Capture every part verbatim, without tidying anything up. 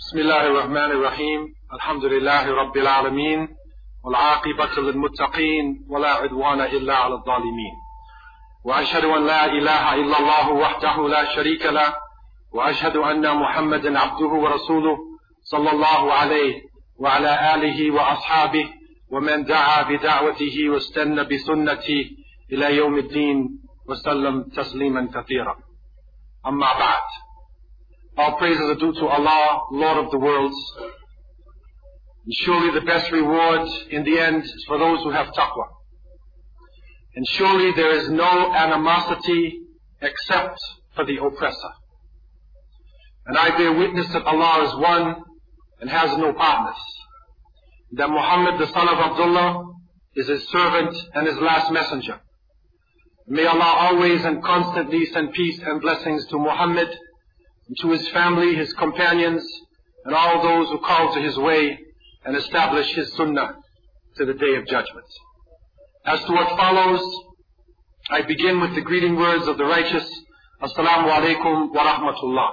بسم الله الرحمن الرحيم الحمد لله رب العالمين والعاقبة للمتقين ولا عدوان إلا على الظالمين وأشهد أن لا إله إلا الله وحده لا شريك له وأشهد أن محمدا عبده ورسوله صلى الله عليه وعلى آله وأصحابه ومن دعا بدعوته واستنى بسنته إلى يوم الدين وسلم تسليما كثيرا. أما بعد. All praises are due to Allah, Lord of the worlds. And surely the best reward in the end is for those who have taqwa. And surely there is no animosity except for the oppressor. And I bear witness that Allah is one and has no partners. That Muhammad, the son of Abdullah, is his servant and his last messenger. May Allah always and constantly send peace and blessings to Muhammad, and to his family, his companions, and all those who call to his way and establish his sunnah to the day of judgment. As to what follows, I begin with the greeting words of the righteous. Assalamu alaikum wa rahmatullah.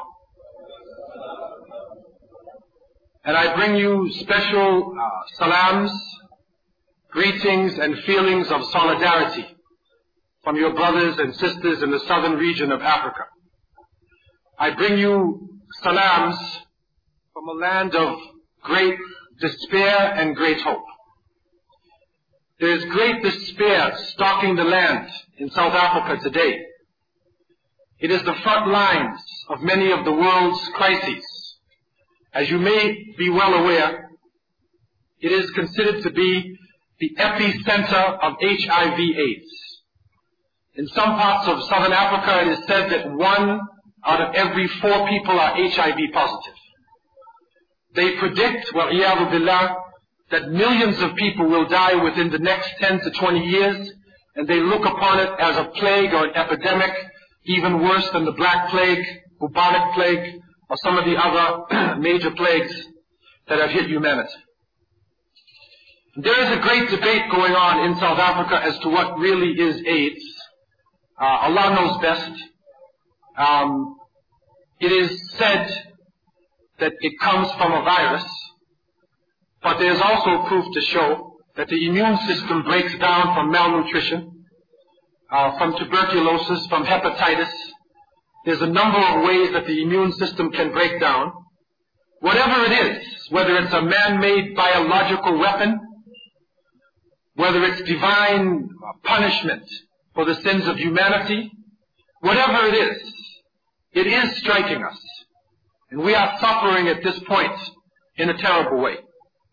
And I bring you special uh, salams, greetings and feelings of solidarity from your brothers and sisters in the southern region of Africa. I bring you salams from a land of great despair and great hope. There is great despair stalking the land in South Africa today. It is the front lines of many of the world's crises. As you may be well aware, it is considered to be the epicenter of H I V AIDS. In some parts of southern Africa, it is said that one out of every four people are H I V positive. They predict, wa'iyadu billah, that millions of people will die within the next ten to twenty years, and they look upon it as a plague or an epidemic, even worse than the Black Plague, bubonic plague, or some of the other major plagues that have hit humanity. There is a great debate going on in South Africa as to what really is AIDS. Uh, Allah knows best. Um, it is said that it comes from a virus, but there is also proof to show that the immune system breaks down from malnutrition, uh, from tuberculosis, from hepatitis. There's a number of ways that the immune system can break down. Whatever it is, whether it's a man-made biological weapon, whether it's divine punishment for the sins of humanity, whatever it is, it is striking us. And we are suffering at this point in a terrible way.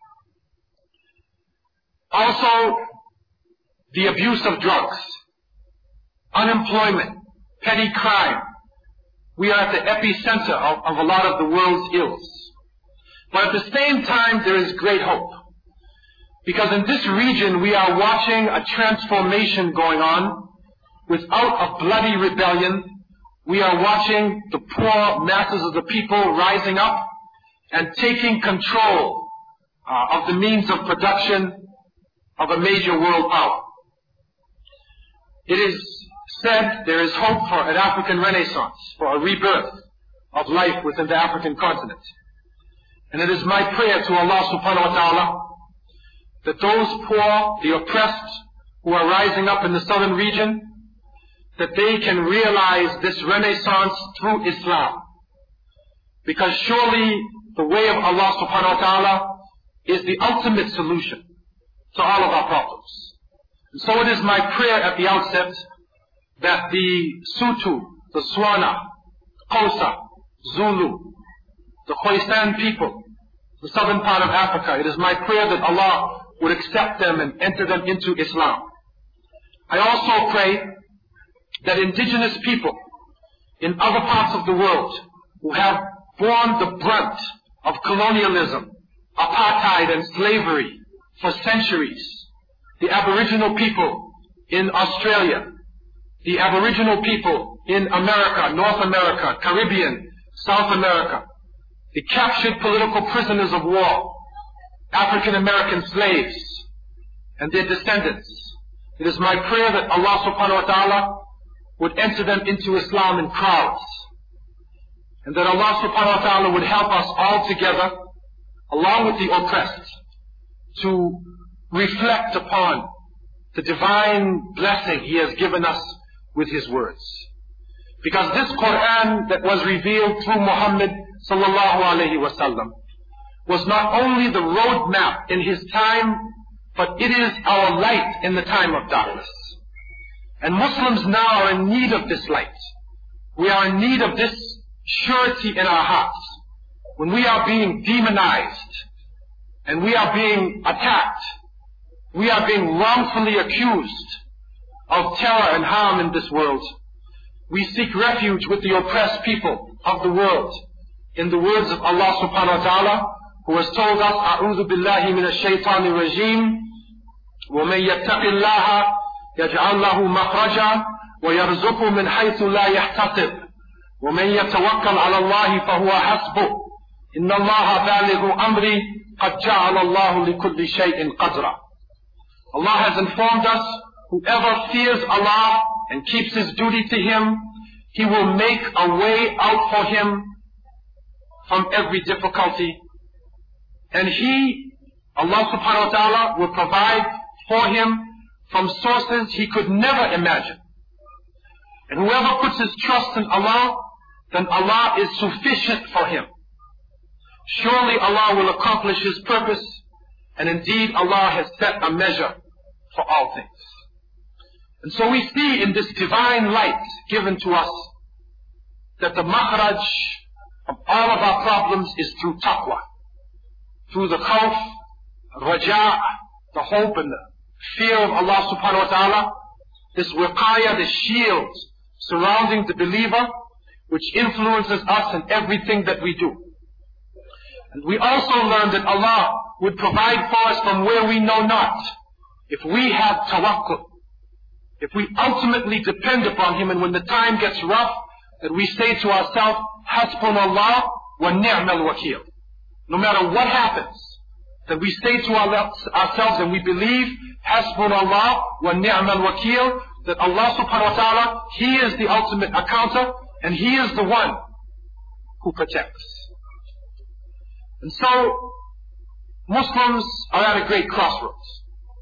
Also, the abuse of drugs, unemployment, petty crime. We are at the epicenter of, of a lot of the world's ills. But at the same time, there is great hope. Because in this region, we are watching a transformation going on. Without a bloody rebellion, we are watching the poor masses of the people rising up and taking control uh, of the means of production of a major world power. It is said there is hope for an African renaissance, for a rebirth of life within the African continent. And it is my prayer to Allah subhanahu wa ta'ala that those poor, the oppressed, who are rising up in the southern region, that they can realize this renaissance through Islam. Because surely the way of Allah subhanahu wa ta'ala is the ultimate solution to all of our problems. And so it is my prayer at the outset that the Sutu, the Swana, Xhosa, Zulu, the Khoisan people, the southern part of Africa, it is my prayer that Allah would accept them and enter them into Islam. I also pray that indigenous people in other parts of the world who have borne the brunt of colonialism, apartheid and slavery for centuries, the Aboriginal people in Australia, the Aboriginal people in America, North America, Caribbean, South America, the captured political prisoners of war, African American slaves, and their descendants. It is my prayer that Allah subhanahu wa ta'ala would enter them into Islam in crowds. And that Allah subhanahu wa ta'ala would help us all together, along with the oppressed, to reflect upon the divine blessing He has given us with His words. Because this Quran that was revealed through Muhammad sallallahu alayhi wa sallam was not only the roadmap in his time, but it is our light in the time of darkness. And Muslims now are in need of this light. We are in need of this surety in our hearts. When we are being demonized, and we are being attacked, we are being wrongfully accused of terror and harm in this world, we seek refuge with the oppressed people of the world in the words of Allah subhanahu wa ta'ala, who has told us, أعوذ بالله من الشيطان الرجيم ومن يتق الله يجعل له مخرجا ويرزقه من حيث لا يحتسب ومن يتوكل على الله فهو حسبه إن الله بالغ أمري قد جعل الله لكل شيء قدرا. Allah has informed us, whoever fears Allah and keeps his duty to Him, He will make a way out for him from every difficulty. And He, Allah subhanahu wa ta'ala, will provide for him from sources he could never imagine. And whoever puts his trust in Allah, then Allah is sufficient for him. Surely Allah will accomplish His purpose, and indeed Allah has set a measure for all things. And so we see in this divine light given to us that the makhraj of all of our problems is through taqwa, through the khawf, raja', the hope and the fear of Allah subhanahu wa ta'ala, this wiqaya, this shield surrounding the believer, which influences us in everything that we do. And we also learn that Allah would provide for us from where we know not, if we have tawakkul, if we ultimately depend upon Him, and when the time gets rough, that we say to ourselves, Hasbunallah wa ni'mal wakil. No matter what happens, that we say to our, ourselves and we believe, Hasbunallah wa ni'mal wakil, that Allah subhanahu wa ta'ala, He is the ultimate accounter, and He is the one who protects. And so, Muslims are at a great crossroads.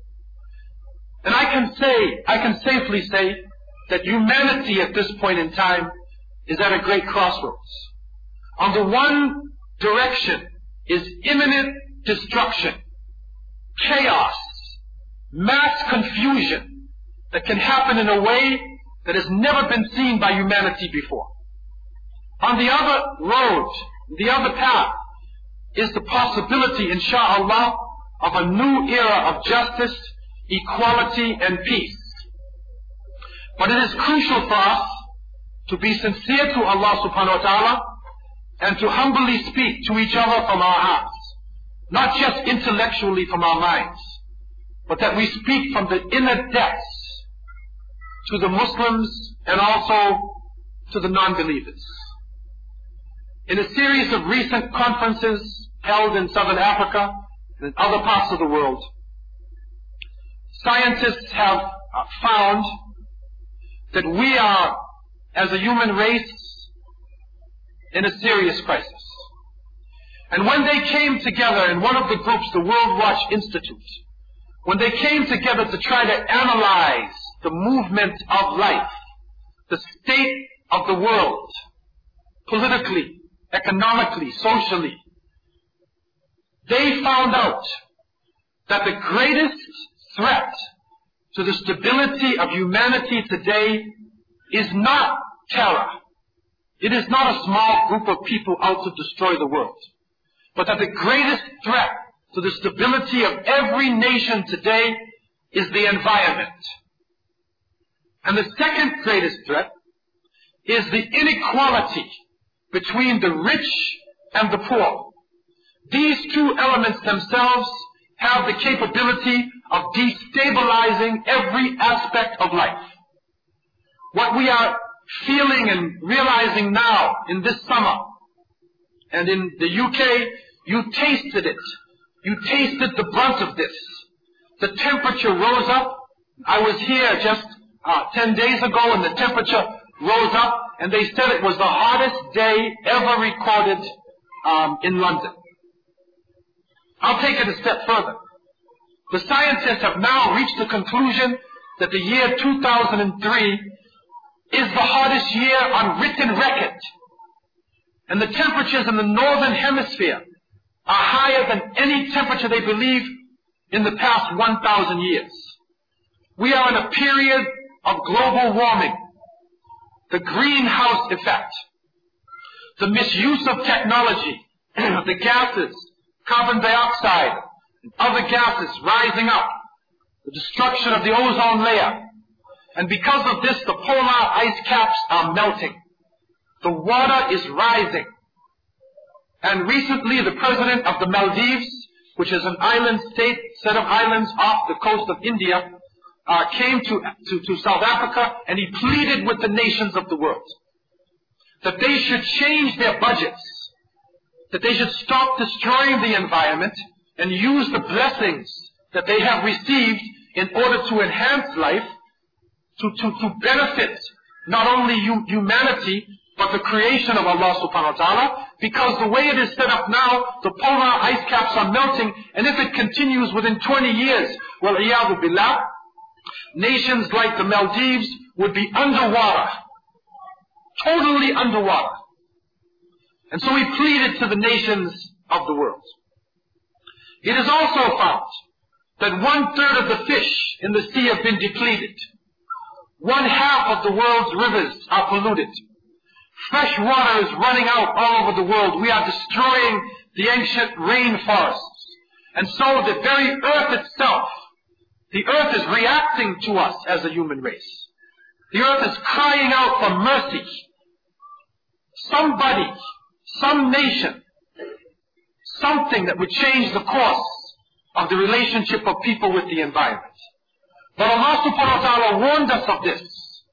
And I can say, I can safely say, that humanity at this point in time is at a great crossroads. On the one direction is imminent destruction, chaos, mass confusion that can happen in a way that has never been seen by humanity before. On the other road, the other path, is the possibility, insha'Allah, of a new era of justice, equality, and peace. But it is crucial for us to be sincere to Allah subhanahu wa ta'ala and to humbly speak to each other from our hearts. Not just intellectually from our minds, but that we speak from the inner depths to the Muslims and also to the non-believers. In a series of recent conferences held in Southern Africa and in other parts of the world, scientists have found that we are, as a human race, in a serious crisis. And when they came together in one of the groups, the World Watch Institute, when they came together to try to analyze the movement of life, the state of the world, politically, economically, socially, they found out that the greatest threat to the stability of humanity today is not terror. It is not a small group of people out to destroy the world. But that the greatest threat to the stability of every nation today is the environment. And the second greatest threat is the inequality between the rich and the poor. These two elements themselves have the capability of destabilizing every aspect of life. What we are feeling and realizing now in this summer, and in the U K, you tasted it. You tasted the brunt of this. The temperature rose up. I was here just uh, ten days ago and the temperature rose up and they said it was the hottest day ever recorded um, in London. I'll take it a step further. The scientists have now reached the conclusion that the year two thousand three is the hottest year on written record. And the temperatures in the northern hemisphere are higher than any temperature they believe in the past one thousand years. We are in a period of global warming, the greenhouse effect, the misuse of technology, the gases, carbon dioxide, and other gases rising up, the destruction of the ozone layer. And because of this, the polar ice caps are melting. The water is rising. And recently, the president of the Maldives, which is an island state, set of islands off the coast of India, uh, came to, to, to South Africa, and he pleaded with the nations of the world that they should change their budgets, that they should stop destroying the environment and use the blessings that they have received in order to enhance life, to, to, to benefit not only humanity, but the creation of Allah subhanahu wa ta'ala, because the way it is set up now, the polar ice caps are melting, and if it continues within twenty years, well, iyadu billah, nations like the Maldives would be underwater, totally underwater. And so he pleaded to the nations of the world. It is also found that one third of the fish in the sea have been depleted. One half of the world's rivers are polluted. Fresh water is running out all over the world. We are destroying the ancient rainforests. And so the very earth itself, the earth is reacting to us as a human race. The earth is crying out for mercy. Somebody, some nation, something that would change the course of the relationship of people with the environment. But Allah subhanahu wa ta'ala warned us of this.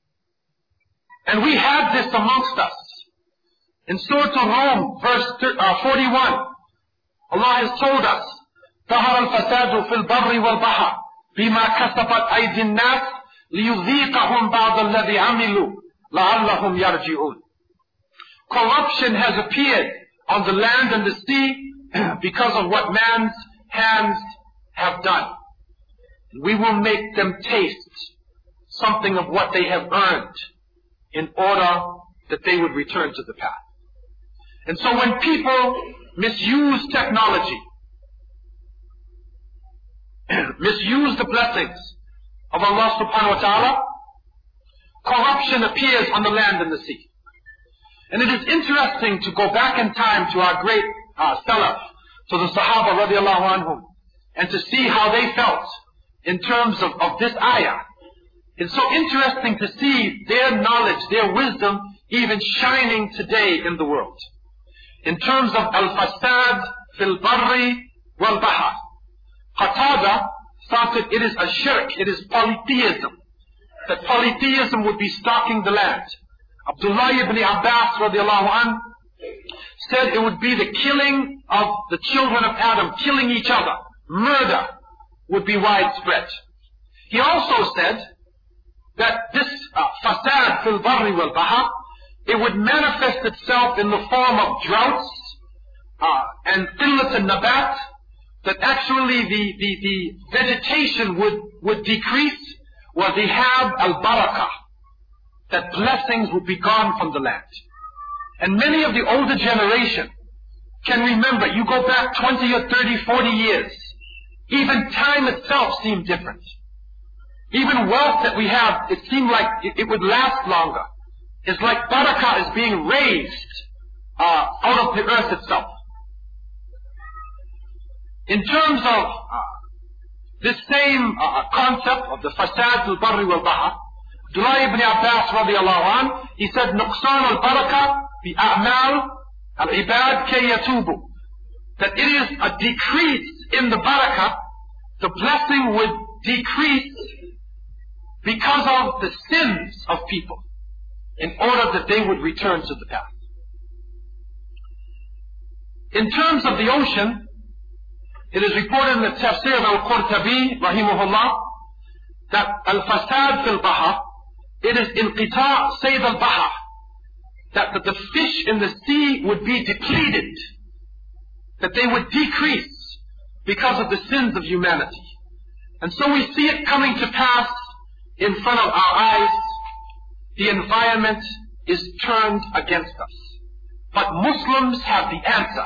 And we have this amongst us. In Surah Al-Rum, verse forty-one, Allah has told us, ظهر الفساد في البر والبحر بما كسبت أيدي الناس ليذيقهم بعض الذي عملوا لعلهم يرجعون. Corruption has appeared on the land and the sea because of what man's hands have done. We will make them taste something of what they have earned in order that they would return to the path. And so when people misuse technology, misuse the blessings of Allah subhanahu wa ta'ala, corruption appears on the land and the sea. And it is interesting to go back in time to our great uh, Salaf, to the Sahaba radiallahu anhum, and to see how they felt in terms of, of this ayah. It's so interesting to see their knowledge, their wisdom, even shining today in the world. In terms of al-fasad fil barri wal bahr. Qatada thought that it is a shirk, it is polytheism. That polytheism would be stalking the land. Abdullah ibn Abbas radiallahu anh said it would be the killing of the children of Adam, killing each other. Murder would be widespread. He also said that this uh, fasad fil barri wal bahr, it would manifest itself in the form of droughts uh, and qillat al-nabat, that actually the, the, the vegetation would, would decrease, wa dhihab al-barakah, that blessings would be gone from the land. And many of the older generation can remember, you go back twenty or thirty, forty years, even time itself seemed different. Even wealth that we have, it seemed like it, it would last longer. It's like barakah is being raised uh, out of the earth itself. In terms of uh, this same uh, concept of the fasad al-barri wal-bahr, Abdullah ibn Abbas radiallahu anh, he said, nuqsan al-barakah bi-a'mal al-ibad kay yatubu. That it is a decrease in the barakah, the blessing would decrease because of the sins of people, in order that they would return to the path. In terms of the ocean, it is reported in the tafsir of Al-Qurtabi, rahimahullah, that al-fasad fil bahr, it is inqita' sayd al-bahr, that, that the fish in the sea would be depleted, that they would decrease because of the sins of humanity. And so we see it coming to pass in front of our eyes. The environment is turned against us. But Muslims have the answer.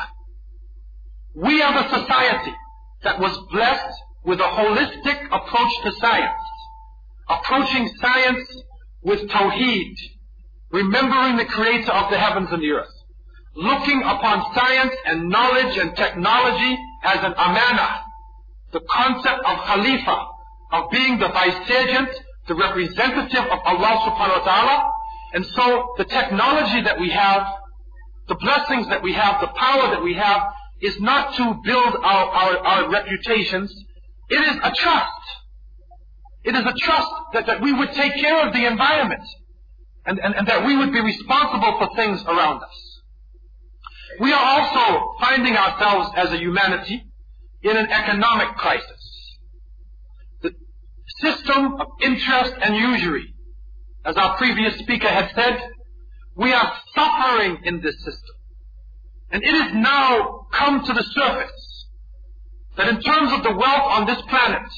We are the society that was blessed with a holistic approach to science, approaching science with tawheed, remembering the creator of the heavens and the earth, looking upon science and knowledge and technology as an amana, the concept of khalifa, of being the vicegerent, the representative of Allah subhanahu wa ta'ala. And so the technology that we have, the blessings that we have, the power that we have, is not to build our, our, our reputations. It is a trust. It is a trust that, that we would take care of the environment and, and, and that we would be responsible for things around us. We are also finding ourselves as a humanity in an economic crisis. The system of interest and usury, as our previous speaker had said, we are suffering in this system. And it has now come to the surface that in terms of the wealth on this planet,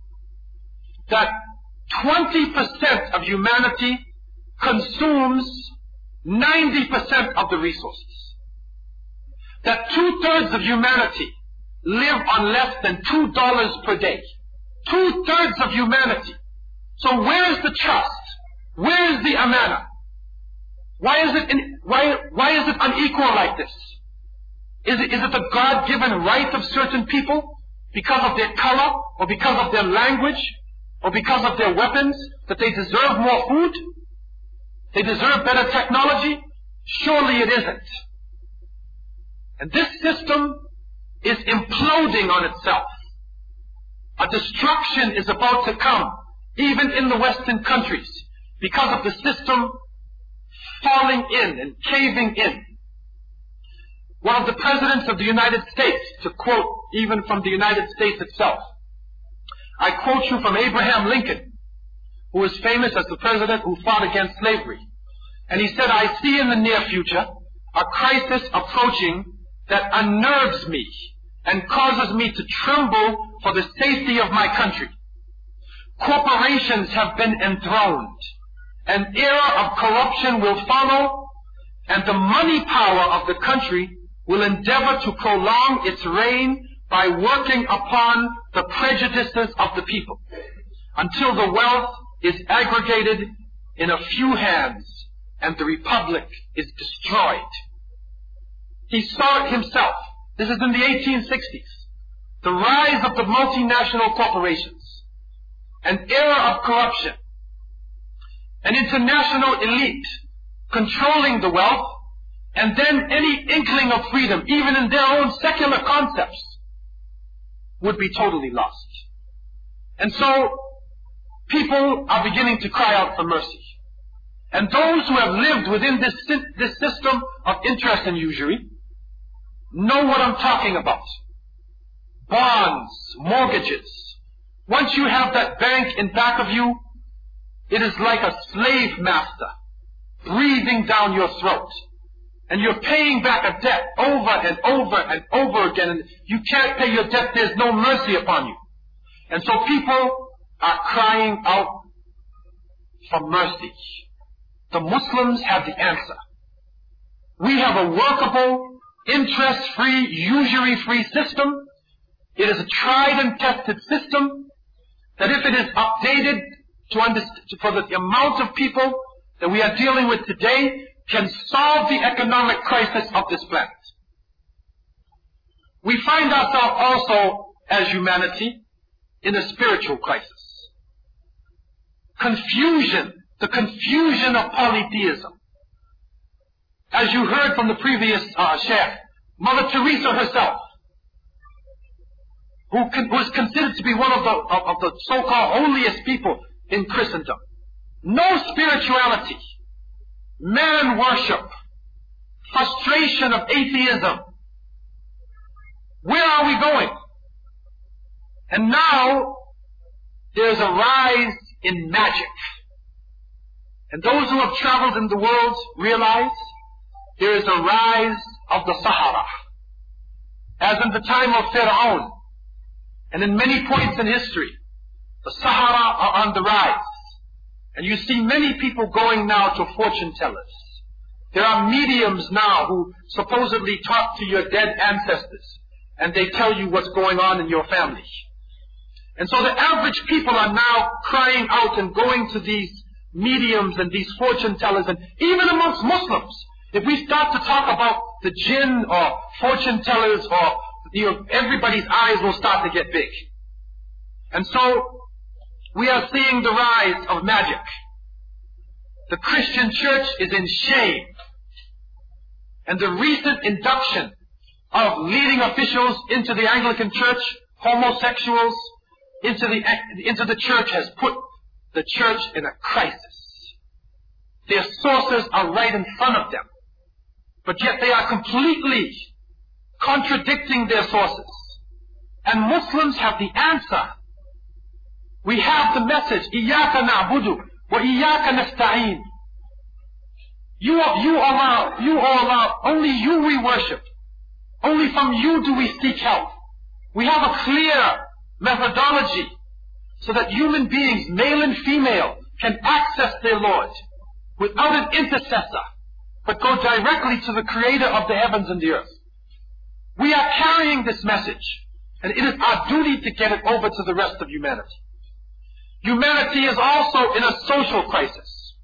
that twenty percent of humanity consumes ninety percent of the resources. That two-thirds of humanity live on less than two dollars per day. Two-thirds of humanity. So where is the trust? Where is the amana? Why is it in, why why is it unequal like this? Is it, is it the God-given right of certain people because of their color or because of their language or because of their weapons that they deserve more food? They deserve better technology? Surely it isn't. And this system is imploding on itself. A destruction is about to come, even in the Western countries, because of the system falling in and caving in. One of the presidents of the United States, to quote even from the United States itself, I quote you from Abraham Lincoln, who was famous as the president who fought against slavery. And he said, I see in the near future a crisis approaching that unnerves me and causes me to tremble for the safety of my country. Corporations have been enthroned. An era of corruption will follow, and the money power of the country will endeavor to prolong its reign by working upon the prejudices of the people until the wealth is aggregated in a few hands and the republic is destroyed. He saw it himself. This is in the eighteen sixties. The rise of the multinational corporations, an era of corruption, an international elite controlling the wealth, and then any inkling of freedom, even in their own secular concepts, would be totally lost. And so, people are beginning to cry out for mercy. And those who have lived within this, this system of interest and usury know what I'm talking about. Bonds, mortgages. Once you have that bank in back of you, it is like a slave master breathing down your throat. And you're paying back a debt over and over and over again. And you can't pay your debt. There's no mercy upon you. And so people are crying out for mercy. The Muslims have the answer. We have a workable, interest-free, usury-free system. It is a tried and tested system that if it is updated to understand, for the amount of people that we are dealing with today, can solve the economic crisis of this planet. We find ourselves also, as humanity, in a spiritual crisis. Confusion, the confusion of polytheism. As you heard from the previous uh, Sheikh, Mother Teresa herself, who con- was considered to be one of the, of, of the so-called holiest people in Christendom. No spirituality. Man worship, frustration of atheism. Where are we going? And now there's a rise in magic. And those who have traveled in the world realize there is a rise of the Sahara. As in the time of Pharaoh, and in many points in history, the Sahara are on the rise. And you see many people going now to fortune tellers. There are mediums now who supposedly talk to your dead ancestors, and they tell you what's going on in your family. And so the average people are now crying out and going to these mediums and these fortune tellers, and even amongst Muslims, if we start to talk about the jinn or fortune tellers, or you know, everybody's eyes will start to get big. And so we are seeing the rise of magic. The Christian church is in shame. And the recent induction of leading officials into the Anglican church, homosexuals, into the, into the church has put the church in a crisis. Their sources are right in front of them. But yet they are completely contradicting their sources. And Muslims have the answer. We have the message, إِيَّاكَ نَعْبُدُ وَإِيَّاكَ نَسْتَعِينُ. You, you Allah, you Allah, only you we worship. Only from you do we seek help. We have a clear methodology so that human beings, male and female, can access their Lord without an intercessor, but go directly to the Creator of the heavens and the earth. We are carrying this message, and it is our duty to get it over to the rest of humanity. Humanity is also in a social crisis.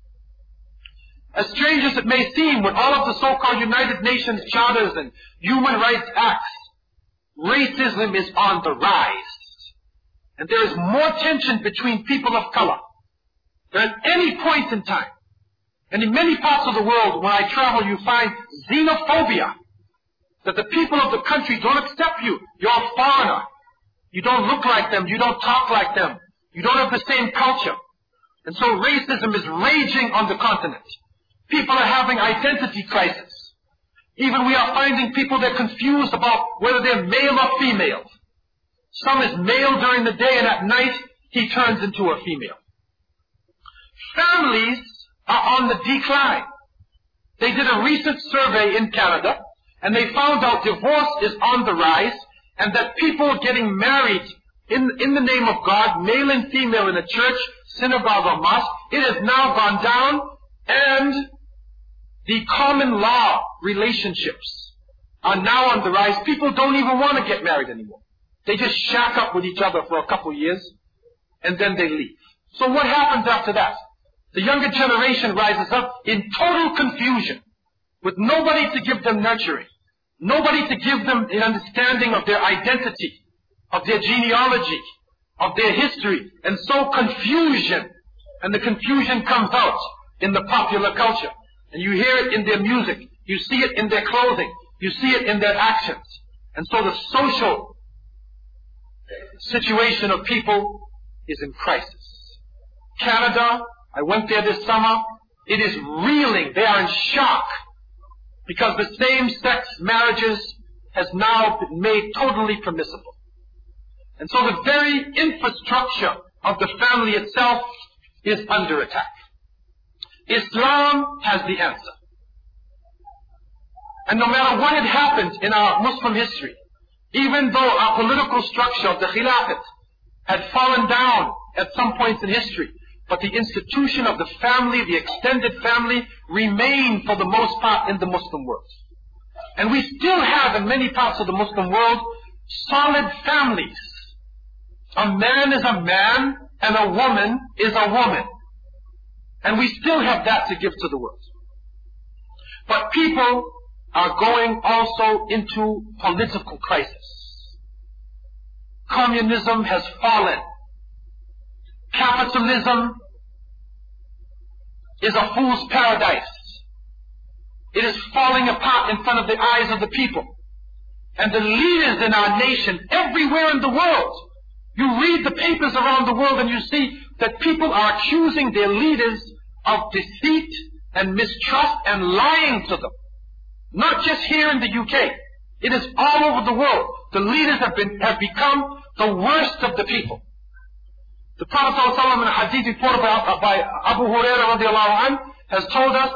As strange as it may seem, with all of the so-called United Nations charters and human rights acts, racism is on the rise. And there is more tension between people of color than at any point in time. And in many parts of the world, when I travel, you find xenophobia. That the people of the country don't accept you. You're a foreigner. You don't look like them. You don't talk like them. You don't have the same culture. And so racism is raging on the continent. People are having identity crisis. Even we are finding people that are confused about whether they're male or female. Some is male during the day, and at night he turns into a female. Families are on the decline. They did a recent survey in Canada, and they found out divorce is on the rise, and that people getting married in, in the name of God, male and female in a church, synagogue or mosque, it has now gone down, and the common law relationships are now on the rise. People don't even want to get married anymore. They just shack up with each other for a couple years, and then they leave. So what happens after that? The younger generation rises up in total confusion, with nobody to give them nurturing, nobody to give them an understanding of their identity, of their genealogy, of their history, and so confusion. And the confusion comes out in the popular culture. And you hear it in their music, you see it in their clothing, you see it in their actions. And so the social situation of people is in crisis. Canada, I went there this summer, it is reeling, they are in shock, because the same-sex marriages has now been made totally permissible. And so the very infrastructure of the family itself is under attack. Islam has the answer. And no matter what had happened in our Muslim history, even though our political structure of the Khilafat had fallen down at some points in history, but the institution of the family, the extended family, remained for the most part in the Muslim world. And we still have in many parts of the Muslim world solid families. A man is a man and a woman is a woman. And we still have that to give to the world. But people are going also into political crisis. Communism has fallen. Capitalism is a fool's paradise. It is falling apart in front of the eyes of the people. And the leaders in our nation, everywhere in the world, you read the papers around the world and you see that people are accusing their leaders of deceit and mistrust and lying to them. Not just here in the U K. It is all over the world. The leaders have been have become the worst of the people. The Prophet ﷺ in a hadith reported by, by Abu Hurairah radiallahu anhu has told us,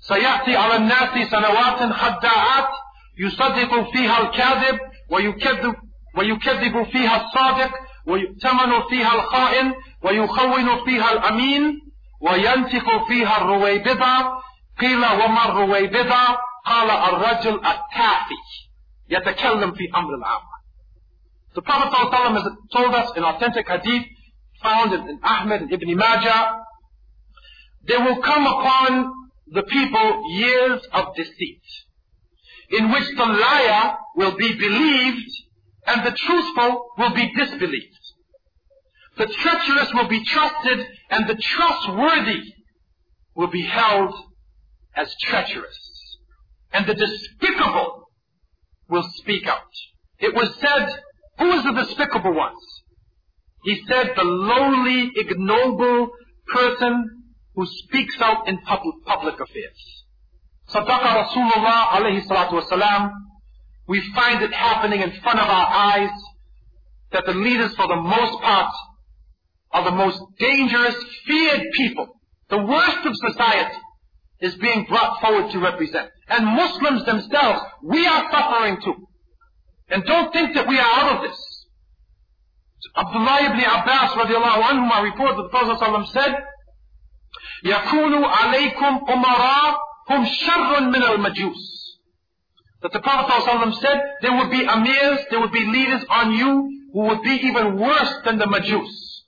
سيأتي على الناس سنوات خداعات يصدق فيها الكاذب ويكذب ويكذب فيها الصادق ويؤتمن فيها الخائن ويخون فيها الأمين وينطق فيها الرويبضة. قيل وما الرويبضة؟ قال الرجل التافه يتكلم في أمر العامة. The Prophet ﷺ has told us in authentic hadith found in Ahmed and Ibn Majah, there will come upon the people years of deceit, in which the liar will be believed and the truthful will be disbelieved. The treacherous will be trusted and the trustworthy will be held as treacherous. And the despicable will speak out. It was said, who is the despicable ones? He said, the lowly, ignoble person who speaks out in public, public affairs. Sadaqa Rasulullah alayhi salatu wasalam. We find it happening in front of our eyes that the leaders for the most part are the most dangerous, feared people. The worst of society is being brought forward to represent. And Muslims themselves, we are suffering too. And don't think that we are out of this. Abdullah ibn Abbas radiallahu anhu reported that the Prophet ﷺ said, يَكُونُ عَلَيْكُمْ أُمَرَاء هُمْ شَرٌّ مِنَ الْمَجُوسِ. That the Prophet ﷺ said, there would be amirs, there would be leaders on you who would be even worse than the Majus.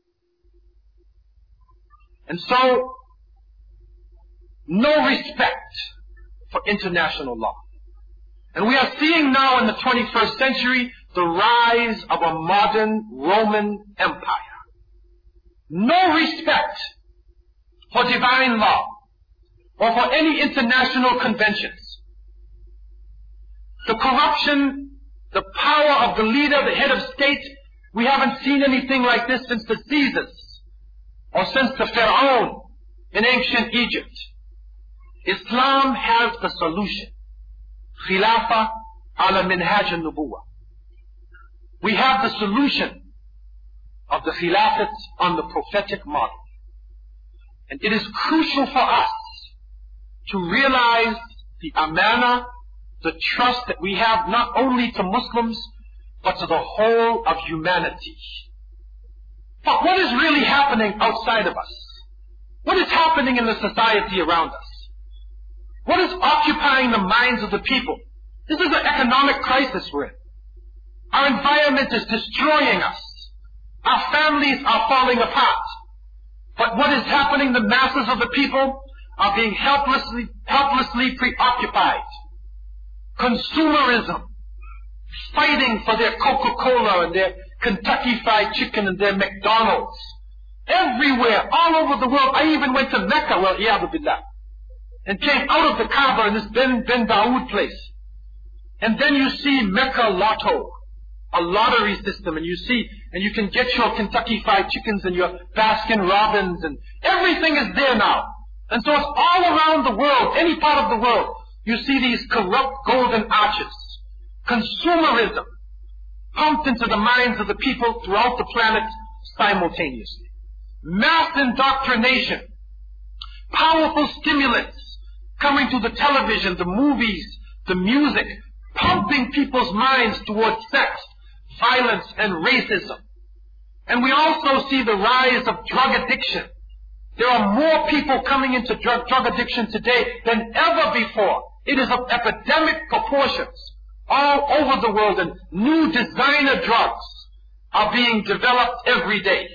And so, no respect for international law. And we are seeing now in the twenty-first century the rise of a modern Roman Empire. No respect for divine law or for any international conventions. The corruption, the power of the leader, the head of state, we haven't seen anything like this since the Caesars or since the Pharaoh in ancient Egypt. Islam has the solution. Khilafah ala minhaj al-nubuwah. We have the solution of the Khilafat on the prophetic model. And it is crucial for us to realize the amana, the trust that we have not only to Muslims, but to the whole of humanity. But what is really happening outside of us? What is happening in the society around us? What is occupying the minds of the people? This is an economic crisis we're in. Our environment is destroying us. Our families are falling apart. But what is happening? The masses of the people are being helplessly, helplessly preoccupied. Consumerism, fighting for their Coca-Cola and their Kentucky Fried Chicken and their McDonald's. Everywhere, all over the world. I even went to Mecca, well, iyadu billah, and came out of the Kaaba in this Ben, Ben Dawood place. And then you see Mecca Lotto, a lottery system, and you see, and you can get your Kentucky Fried Chickens and your Baskin Robbins, and everything is there now. And so it's all around the world, any part of the world. You see these corrupt golden arches. Consumerism pumped into the minds of the people throughout the planet simultaneously. Mass indoctrination. Powerful stimulants coming to the television, the movies, the music, pumping people's minds towards sex, violence, and racism. And we also see the rise of drug addiction. There are more people coming into drug, drug addiction today than ever before. It is of epidemic proportions all over the world, and new designer drugs are being developed every day.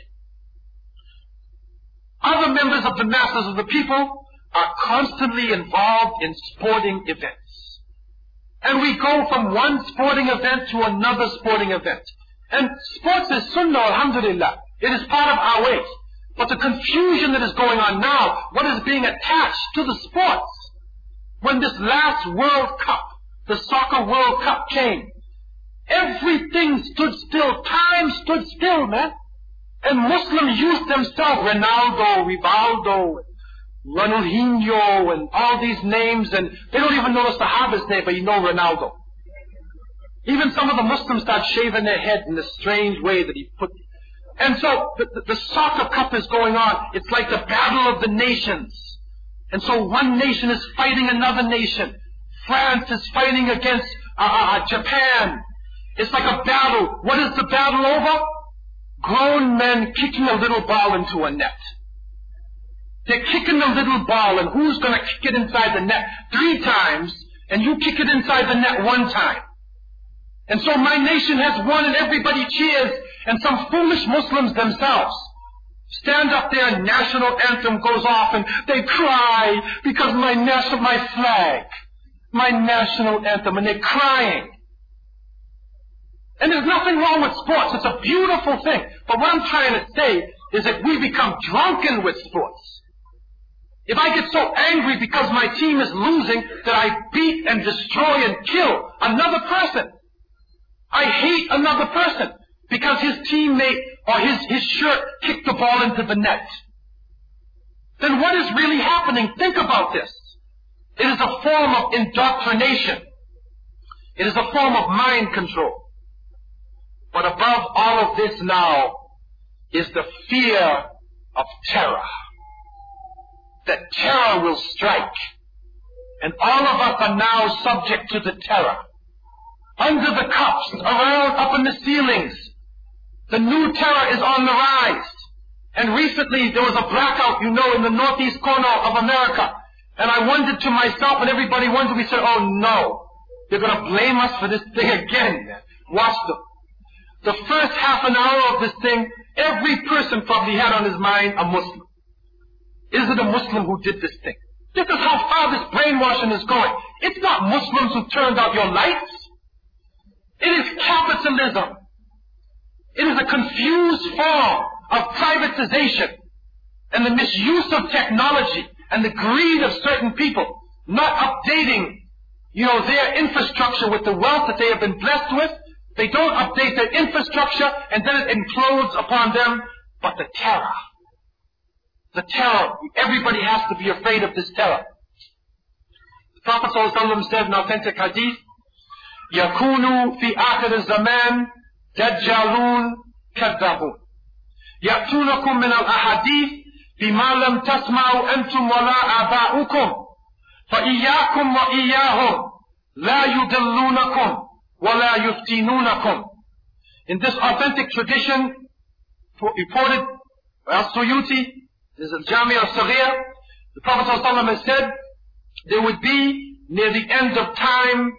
Other members of the masses of the people are constantly involved in sporting events. And we go from one sporting event to another sporting event. And sports is sunnah, alhamdulillah. It is part of our way. But the confusion that is going on now, what is being attached to the sports? When this last World Cup, the Soccer World Cup came, everything stood still. Time stood still, man. And Muslim youth themselves, Ronaldo, Rivaldo, Ronaldinho, and all these names, and they don't even know the Sahaba's name, but you know Ronaldo. Even some of the Muslims start shaving their head in the strange way that he put. And so the, the, the soccer cup is going on. It's like the battle of the nations. And so one nation is fighting another nation. France is fighting against uh, uh, Japan. It's like a battle. What is the battle over? Grown men kicking a little ball into a net. They're kicking the little ball, and who's going to kick it inside the net three times, and you kick it inside the net one time. And so my nation has won, and everybody cheers, and some foolish Muslims themselves stand up there, and national anthem goes off, and they cry because my national, my flag, my national anthem, and they're crying. And there's nothing wrong with sports. It's a beautiful thing. But what I'm trying to say is that we become drunken with sports. If I get so angry because my team is losing that I beat and destroy and kill another person, I hate another person because his teammate or his, his shirt kicked the ball into the net, then what is really happening? Think about this. It is a form of indoctrination. It is a form of mind control. But above all of this now is the fear of terror. That terror will strike. And all of us are now subject to the terror. Under the cups, around, up in the ceilings, the new terror is on the rise. And recently there was a blackout, you know, in the northeast corner of America. And I wondered to myself, and everybody wondered, we said, oh no, they're going to blame us for this thing again. Watch them. The first half an hour of this thing, every person probably had on his mind a Muslim. Is it a Muslim who did this thing? This is how far this brainwashing is going. It's not Muslims who turned out your lights. It is capitalism. It is a confused form of privatization and the misuse of technology and the greed of certain people not updating, you know, their infrastructure with the wealth that they have been blessed with. They don't update their infrastructure, and then it implodes upon them. But the terror, the terror, everybody has to be afraid of this terror. The Prophet ﷺ said in authentic hadith, يَكُونُ فِي آخِرِ الزَّمَانِ دَجَّالُونَ كَذَّابُونَ يَأْتُونَكُم مِّنَ الْأَحَادِيثِ بِمَا لَمْ تَسْمَعُوا أَنْتُمْ وَلَا آبَاؤُكُمْ فَإِيَّاكُمْ وَإِيَّاهُمْ لَا يُضِلُّونَكُمْ وَلَا يُفْتِنُونَكُمْ. In this authentic tradition, reported by Al-Suyuti, this is Al-Jami al-Saghir, the Prophet ﷺ has said, there would be, near the end of time,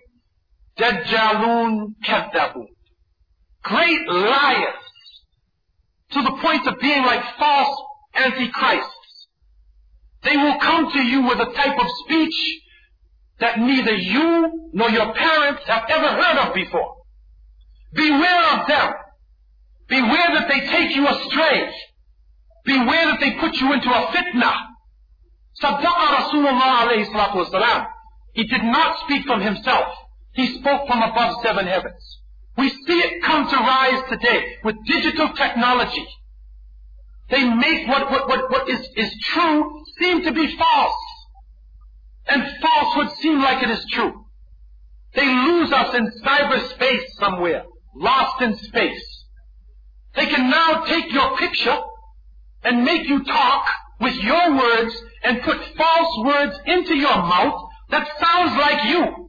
Dajjalun Kadhabun. Great liars, to the point of being like false antichrists. They will come to you with a type of speech that neither you nor your parents have ever heard of before. Beware of them. Beware that they take you astray. Beware that they put you into a fitna. Saddaqa Rasulullah alayhi salatu wasalam. He did not speak from himself. He spoke from above seven heavens. We see it come to rise today with digital technology. They make what, what, what, what is, is true seem to be false. And falsehood seem like it is true. They lose us in cyberspace somewhere, lost in space. They can now take your picture and make you talk with your words and put false words into your mouth that sounds like you.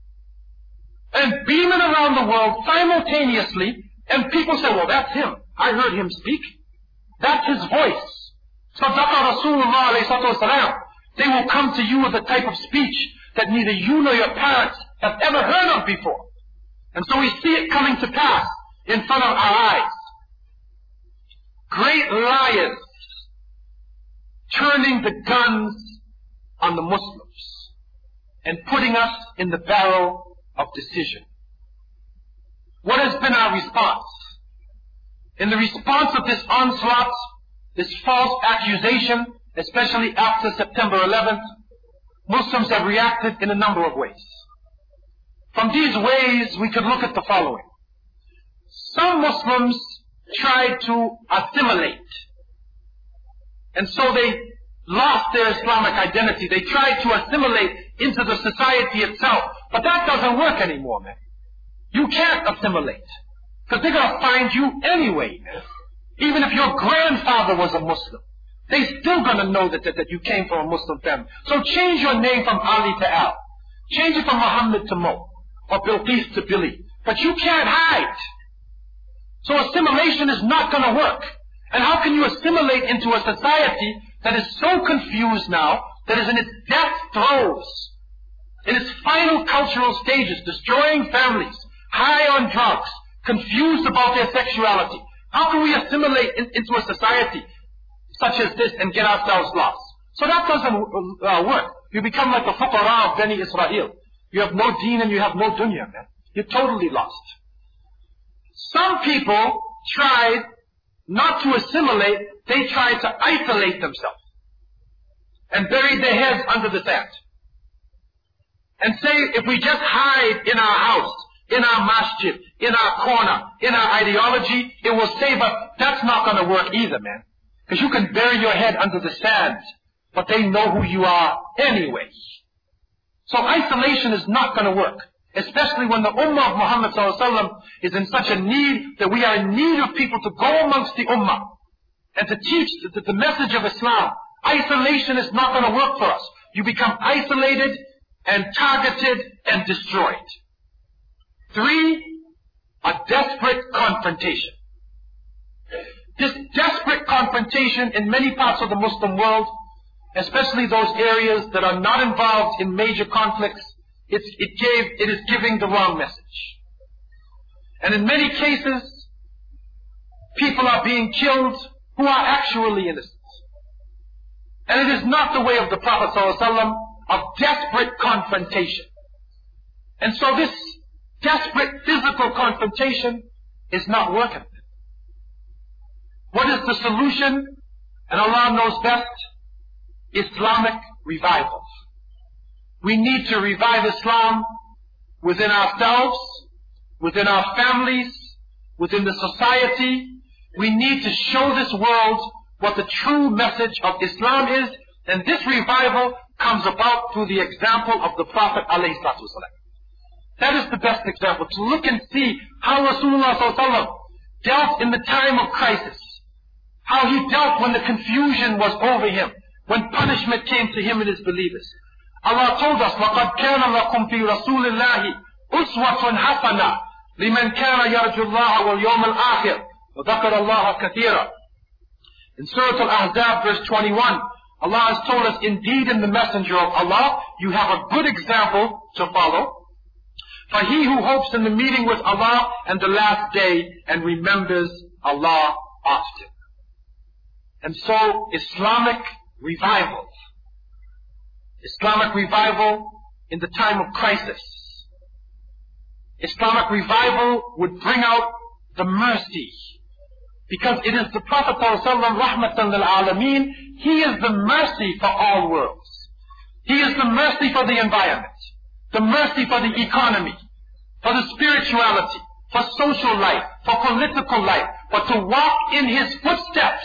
And beam it around the world simultaneously, and people say, well, that's him. I heard him speak. That's his voice. Sadaqa Rasulullah alayhi salatu wasalam. They will come to you with a type of speech that neither you nor your parents have ever heard of before. And so we see it coming to pass in front of our eyes. Great liars turning the guns on the Muslims and putting us in the barrel of decision. What has been our response? In the response of this onslaught, this false accusation, especially after September eleventh, Muslims have reacted in a number of ways. From these ways, we could look at the following. Some Muslims tried to assimilate, and so they lost their Islamic identity. They tried to assimilate into the society itself, but that doesn't work anymore, man. You can't assimilate, because they're going to find you anyway, man. Even if your grandfather was a Muslim, They're still going to know that, that, that you came from a Muslim family. So change your name from Ali to Al. Change it from Muhammad to Mo. Or Bilqis to Billy. But you can't hide. So assimilation is not going to work. And how can you assimilate into a society that is so confused now, that is in its death throes, in its final cultural stages, destroying families, high on drugs, confused about their sexuality? How can we assimilate in, into a society such as this and get ourselves lost? So that doesn't uh, work. You become like the fuqara of Bani Israel. You have no deen and you have no dunya, man. You're totally lost. Some people tried not to assimilate, they tried to isolate themselves and bury their heads under the sand. And say, if we just hide in our house, in our masjid, in our corner, in our ideology, it will save us. That's not going to work either, man. Because you can bury your head under the sand, but they know who you are anyway. So isolation is not going to work. Especially when the ummah of Muhammad sallallahu alaihi wasallam is in such a need that we are in need of people to go amongst the ummah and to teach the, the message of Islam. Isolation is not going to work for us. You become isolated and targeted and destroyed. Three, a desperate confrontation. This desperate confrontation in many parts of the Muslim world, especially those areas that are not involved in major conflicts, It's, it gave, it is giving the wrong message. And in many cases, people are being killed who are actually innocent. And it is not the way of the Prophet ﷺ of desperate confrontation. And so this desperate physical confrontation is not working. What is the solution? And Allah knows best. Islamic revival. We need to revive Islam within ourselves, within our families, within the society. We need to show this world what the true message of Islam is, and this revival comes about through the example of the Prophet ﷺ. That is the best example, to look and see how Rasulullah ﷺ dealt in the time of crisis, how he dealt when the confusion was over him, when punishment came to him and his believers. Allah told us, لَقَدْ كَانَ لَكُمْ فِي رَسُولِ اللَّهِ أُسْوَةٌ حَسَنَةٌ لِمَنْ كَانَ يَرْجُو اللَّهَ وَالْيَوْمَ الْآخِرِ وَذَكَرَ اللَّهَ كَثِيرًا. In Surah Al-Ahzab, verse twenty-one, Allah has told us, indeed in the messenger of Allah, you have a good example to follow. For he who hopes in the meeting with Allah and the last day and remembers Allah often. And so, Islamic revival. Islamic revival in the time of crisis. Islamic revival would bring out the mercy. Because it is the Prophet ﷺ, rahmatan lil alameen, he is the mercy for all worlds. He is the mercy for the environment, the mercy for the economy, for the spirituality, for social life, for political life. But to walk in his footsteps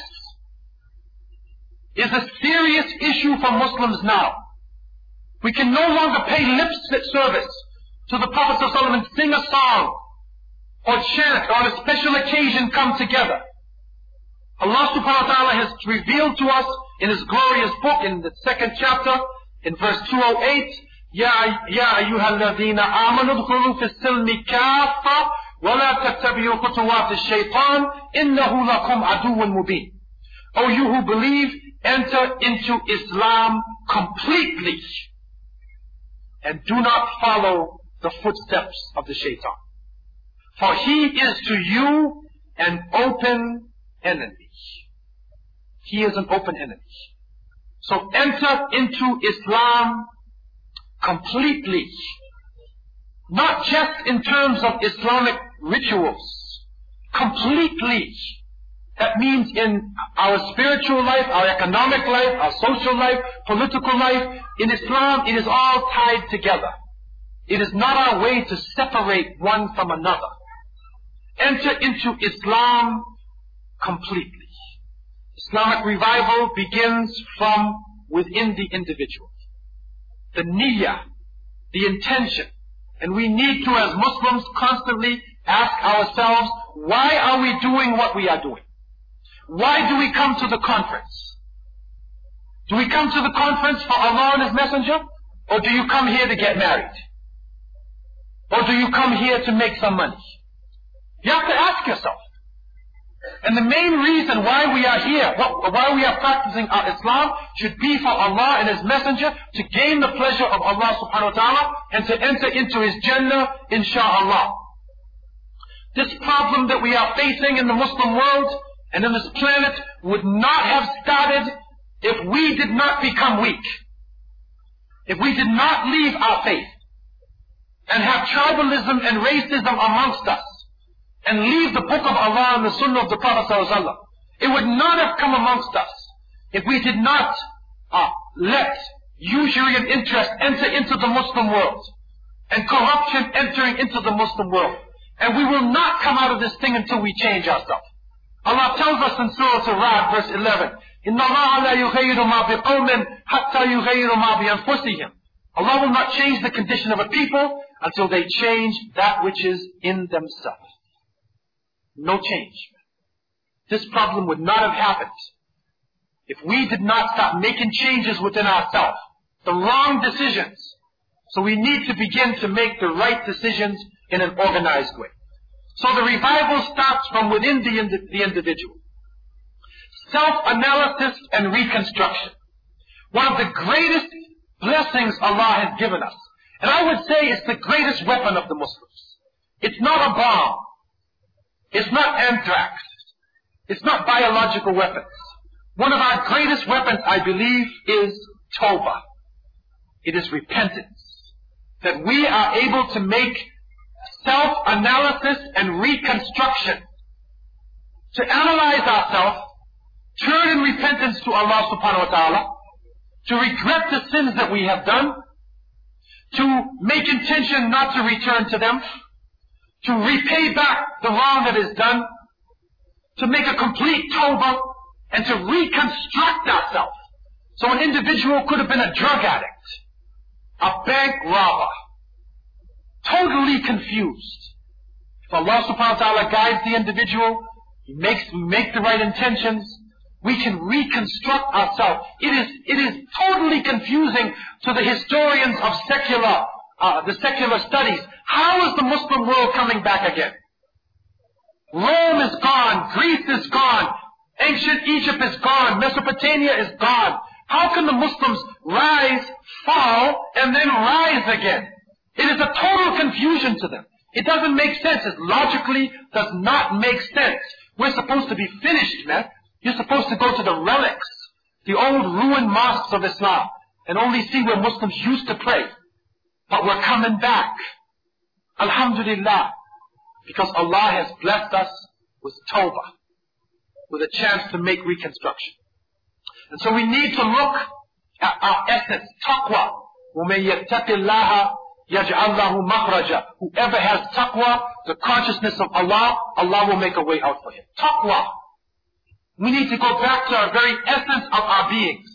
is a serious issue for Muslims now. We can no longer pay lip service to the Prophet ﷺ and sing a song or chant or on a special occasion come together. Allah subhanahu wa ta'ala has revealed to us in His glorious book in the second chapter in verse two oh eight, Ya ayyuha alladhina amanu udkhulu fi s-silmi kaffa wa la tattabi'u khutuwat ash-shaytan innahu lakum aduwwun mubin. O you who believe, enter into Islam completely and do not follow the footsteps of the shaitan. For he is to you an open enemy. He is an open enemy. So enter into Islam completely. Not just in terms of Islamic rituals. Completely. That means in our spiritual life, our economic life, our social life, political life. In Islam, it is all tied together. It is not our way to separate one from another. Enter into Islam completely. Islamic revival begins from within the individual. The niyyah, the intention. And we need to, as Muslims, constantly ask ourselves, why are we doing what we are doing? Why do we come to the conference? Do we come to the conference for Allah and His Messenger? Or do you come here to get married? Or do you come here to make some money? You have to ask yourself. And the main reason why we are here, why we are practicing our Islam, should be for Allah and His Messenger to gain the pleasure of Allah subhanahu wa ta'ala and to enter into His Jannah, insha'Allah. This problem that we are facing in the Muslim world and in this planet would not have started if we did not become weak. If we did not leave our faith and have tribalism and racism amongst us, and leave the book of Allah and the sunnah of the Prophet ﷺ, it would not have come amongst us if we did not uh, let usury and interest enter into the Muslim world, and corruption entering into the Muslim world. And we will not come out of this thing until we change ourselves. Allah tells us in Surah Ar-Ra'd, verse eleven, إِنَّ اللَّهَ لَا يُغَيِّرُ مَا بِقَوْمٍ حَتَّى يُغَيِّرُ مَا بِأَنفُسِهِمْ. Allah will not change the condition of a people until they change that which is in themselves. No change. This problem would not have happened if we did not start making changes within ourselves, the wrong decisions. So we need to begin to make the right decisions in an organized way. So the revival starts from within the, indi- the individual. Self-analysis and reconstruction. One of the greatest blessings Allah has given us. And I would say it's the greatest weapon of the Muslims. It's not a bomb. It's not anthrax. It's not biological weapons. One of our greatest weapons, I believe, is tawbah. It is repentance. That we are able to make self-analysis and reconstruction. To analyze ourselves, turn in repentance to Allah subhanahu wa ta'ala, to regret the sins that we have done, to make intention not to return to them, to repay back the wrong that is done, to make a complete tawbah, and to reconstruct ourselves. So an individual could have been a drug addict, a bank robber, totally confused. If Allah subhanahu wa ta'ala guides the individual, He makes we make the right intentions, we can reconstruct ourselves. It is, it is totally confusing to the historians of secular Uh, the secular studies. How is the Muslim world coming back again? Rome is gone. Greece is gone. Ancient Egypt is gone. Mesopotamia is gone. How can the Muslims rise, fall, and then rise again? It is a total confusion to them. It doesn't make sense. It logically does not make sense. We're supposed to be finished, man. You're supposed to go to the relics, the old ruined mosques of Islam, and only see where Muslims used to pray. But we're coming back. Alhamdulillah. Because Allah has blessed us with tawbah. With a chance to make reconstruction. And so we need to look at our essence. Taqwa. وَمَن يَتَّقِ اللَّهَ يَجْعَلْ لَهُ مَخْرَجًا. Whoever has taqwa, the consciousness of Allah, Allah will make a way out for him. Taqwa. We need to go back to our very essence of our beings.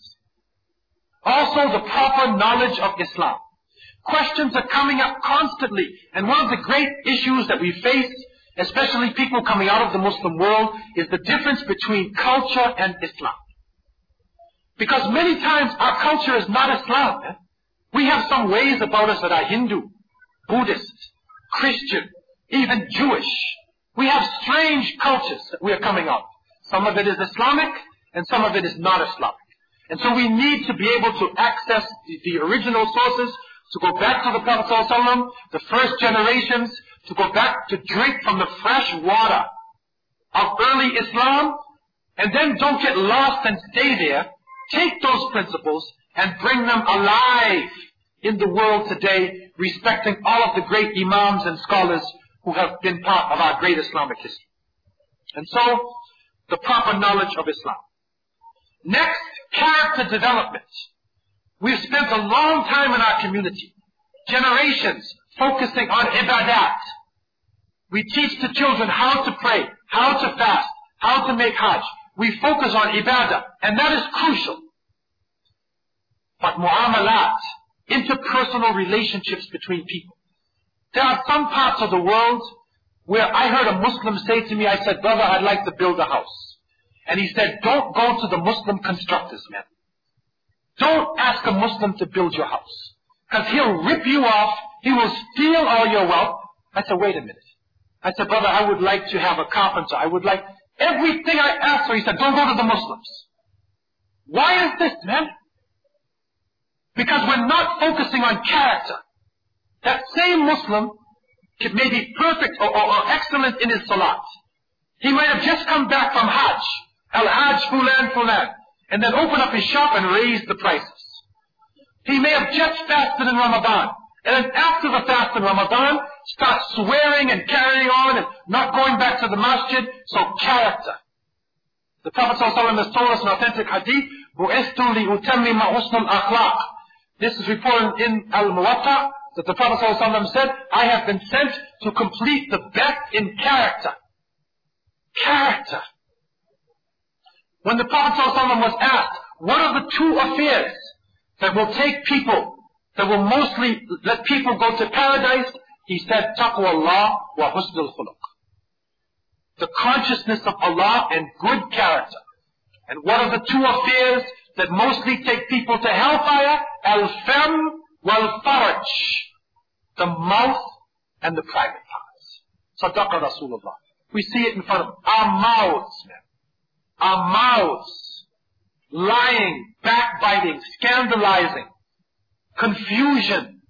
Also the proper knowledge of Islam. Questions are coming up constantly. And one of the great issues that we face, especially people coming out of the Muslim world, is the difference between culture and Islam. Because many times our culture is not Islam. Eh? We have some ways about us that are Hindu, Buddhist, Christian, even Jewish. We have strange cultures that we are coming out. Some of it is Islamic and some of it is not Islamic. And so we need to be able to access the, the original sources, to go back to the Prophet ﷺ, the first generations, to go back to drink from the fresh water of early Islam, and then don't get lost and stay there. Take those principles and bring them alive in the world today, respecting all of the great imams and scholars who have been part of our great Islamic history. And so, the proper knowledge of Islam. Next, character development. We've spent a long time in our community, generations, focusing on ibadat. We teach the children how to pray, how to fast, how to make hajj. We focus on ibadah, and that is crucial. But mu'amalat, interpersonal relationships between people. There are some parts of the world where I heard a Muslim say to me, I said, brother, I'd like to build a house. And he said, don't go to the Muslim constructors, man. Don't ask a Muslim to build your house. Because he'll rip you off. He will steal all your wealth. I said, wait a minute. I said, brother, I would like to have a carpenter. I would like everything I asked for. He said, don't go to the Muslims. Why is this, man? Because we're not focusing on character. That same Muslim may be perfect or, or, or excellent in his salat. He might have just come back from Hajj. Al-Hajj Fulan Fulan. And then open up his shop and raise the prices. He may have just fasted in Ramadan. And then after the fast in Ramadan, start swearing and carrying on and not going back to the masjid. So character. The Prophet ﷺ has told us in authentic hadith, بُعِثْتُ لِأُتَمِّمَ حُسْنَ الْأَخْلَاقِ. This is reported in Al-Muwatta that the Prophet ﷺ said, I have been sent to complete the best in character. Character. When the Prophet ﷺ was asked, what are the two affairs that will take people, that will mostly let people go to paradise? He said, Taqwa Allah wa husnul khuluq. The consciousness of Allah and good character. And what are the two affairs that mostly take people to hellfire? Al-fam wal-faraj. The mouth and the private parts. Sadaqa Rasulullah. We see it in front of our mouths, man. Our mouths. Lying, backbiting, scandalizing, confusion.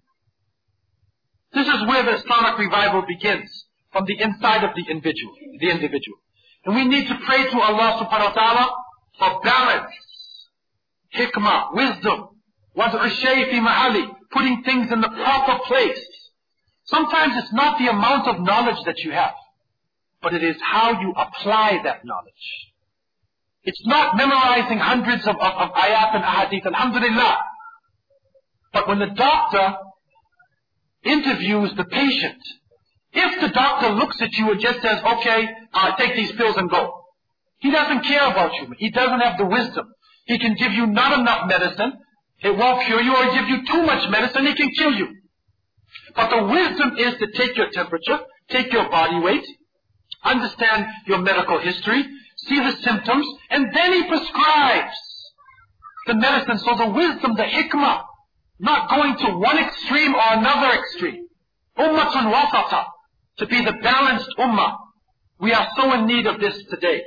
This is where the Islamic revival begins. From the inside of the individual. The individual. And we need to pray to Allah subhanahu wa ta'ala for balance, hikmah, wisdom, wad'u shay fi mahali, putting things in the proper place. Sometimes it's not the amount of knowledge that you have, but it is how you apply that knowledge. It's not memorizing hundreds of, of, of ayat and ahadith, alhamdulillah. But when the doctor interviews the patient, if the doctor looks at you and just says, okay, uh, take these pills and go. He doesn't care about you. He doesn't have the wisdom. He can give you not enough medicine. It won't cure you, or give you too much medicine. He can kill you. But the wisdom is to take your temperature, take your body weight, understand your medical history, see the symptoms, and then he prescribes the medicine. So the wisdom, the hikmah, not going to one extreme or another extreme. Ummatun wasata, to be the balanced ummah. We are so in need of this today.